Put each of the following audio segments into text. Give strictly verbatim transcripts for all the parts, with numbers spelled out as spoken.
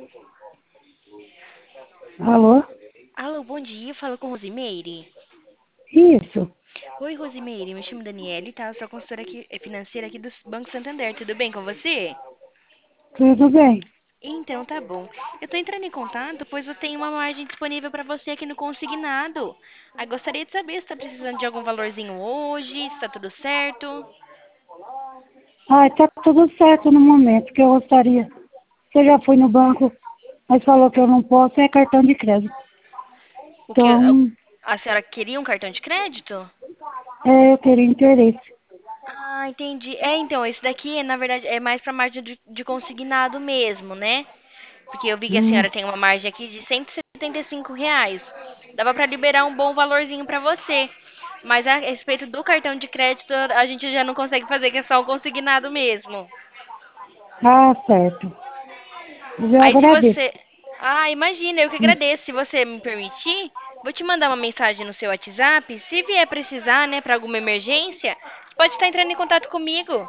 Alô? Alô, bom dia. Fala com Rosimeire. Isso, Oi, Rosimeire. Me chamo Daniele, tá? Eu sou consultora aqui, eh, financeira aqui do Banco Santander. Tudo bem com você? tudo bem. Então, tá bom. Eu tô entrando em contato, pois eu tenho uma margem disponível para você aqui no consignado. Aí gostaria de saber se tá precisando de algum valorzinho hoje, se tá tudo certo. Ah, tá tudo certo no momento que eu gostaria. Você já foi no banco, mas falou que eu não posso, é cartão de crédito. O que Então, a senhora queria um cartão de crédito? é, eu teria interesse. Ah, entendi. É, então, esse daqui, na verdade, é mais pra margem de, de consignado mesmo, né? Porque eu vi que a Hum, senhora tem uma margem aqui de cento e setenta e cinco reais. Dava para liberar um bom valorzinho para você. Mas a respeito do cartão de crédito, a gente já não consegue fazer, que é só o consignado mesmo. ah, certo. Eu Aí se agradeço. você. Ah, imagina, eu que Hum, agradeço. Se você me permitir, vou te mandar uma mensagem no seu WhatsApp. Se vier precisar, né, para alguma emergência, você pode estar entrando em contato comigo.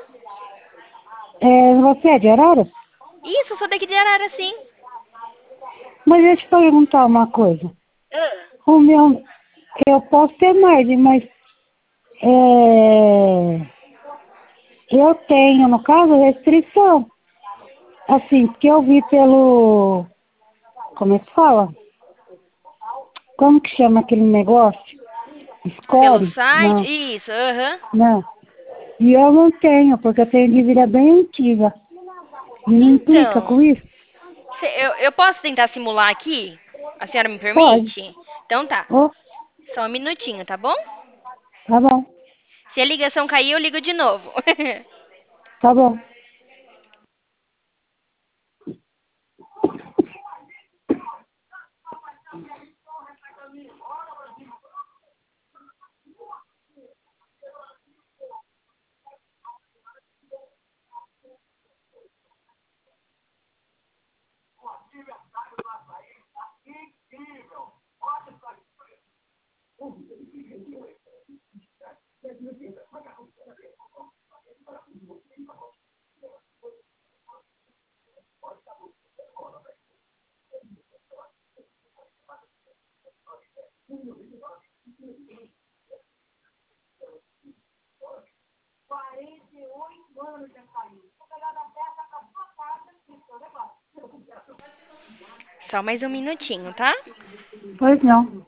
É, você é de Arara? Isso, eu sou daqui de Arara, sim. Mas deixa eu te perguntar uma coisa. O meu, eu posso ter margem, mas é, eu tenho, no caso, restrição. Assim, porque eu vi pelo, como é que fala? Como que chama aquele negócio? Pelo Score? site? Não, Isso, aham. não. E eu não tenho, porque eu tenho dívida bem antiga. E não implica Então, com isso? cê- eu, eu posso tentar simular aqui? A senhora me Pode. permite? Então tá. Oh, Só um minutinho, tá bom? tá bom, Se a ligação cair, eu ligo de novo. tá bom. Só mais um minutinho, tá? Pois não.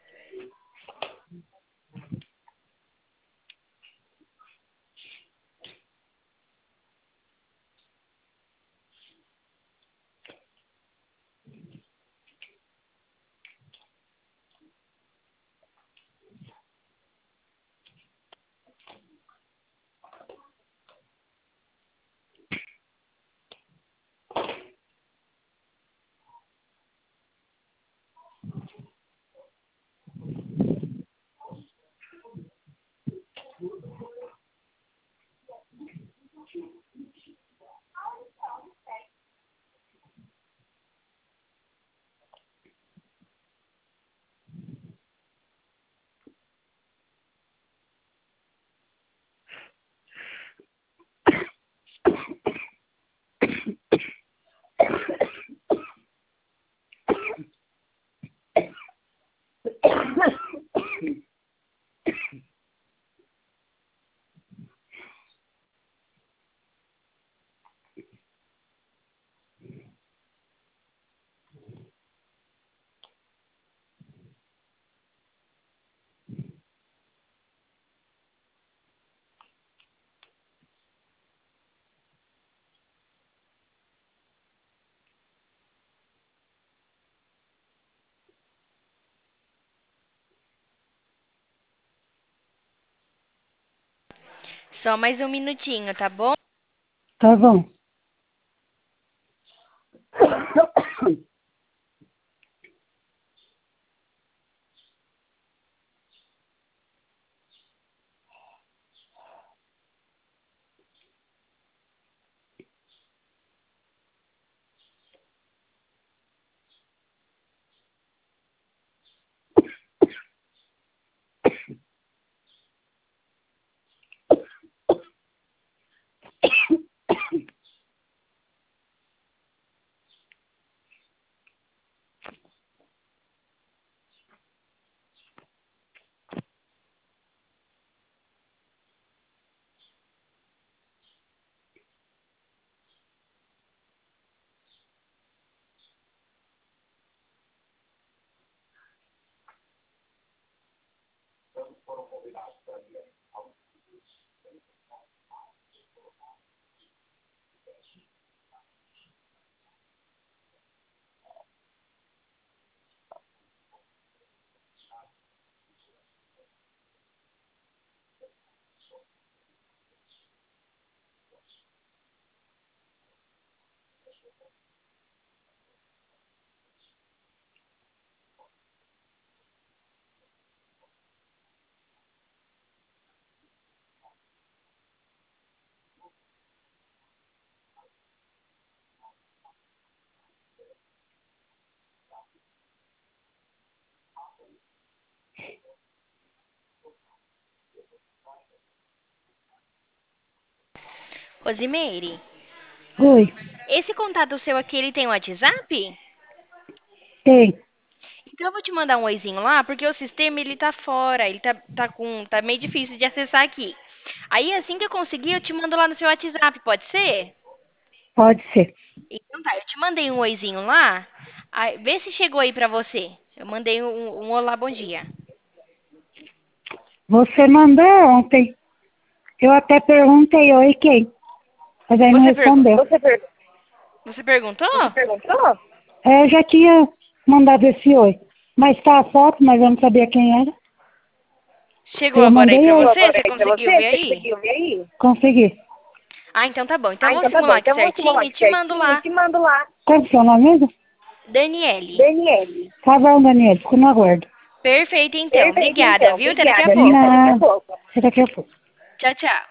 Só mais um minutinho, tá bom? Tá bom. Rosimeire, Oi, esse contato seu aqui, ele tem WhatsApp? tem. Então eu vou te mandar um oizinho lá, porque o sistema ele tá fora, ele tá, tá com, tá meio difícil de acessar aqui. Aí assim que eu conseguir, eu te mando lá no seu WhatsApp, pode ser? Pode ser. Então tá, eu te mandei um oizinho lá, aí, vê se chegou aí pra você. Eu mandei um, um olá, bom dia. Você mandou ontem. Eu até perguntei oi quem, mas aí não Você, pergu respondeu. Você, per... você perguntou? Você perguntou? É, eu já tinha mandado esse oi. Mas tá a foto, mas eu não sabia quem era. Chegou Eu agora aí mandei pra oi. você? Agora Você aí pra conseguiu você? ver Você aí? conseguiu ver aí? Consegui. Ah, então tá bom. Então eu Ah, vou então tá bom. simular aqui Então vamos certinho simular e aqui te mando certinho e lá. te mando lá. Qual que é o seu nome mesmo? Daniele. Daniele. Tá bom, Daniele. Fico no aguardo. Perfeito então. Perfeito, Obrigada, então. viu? Até daqui a Obrigada. pouco. Não. Até daqui a pouco. Tchau, tchau.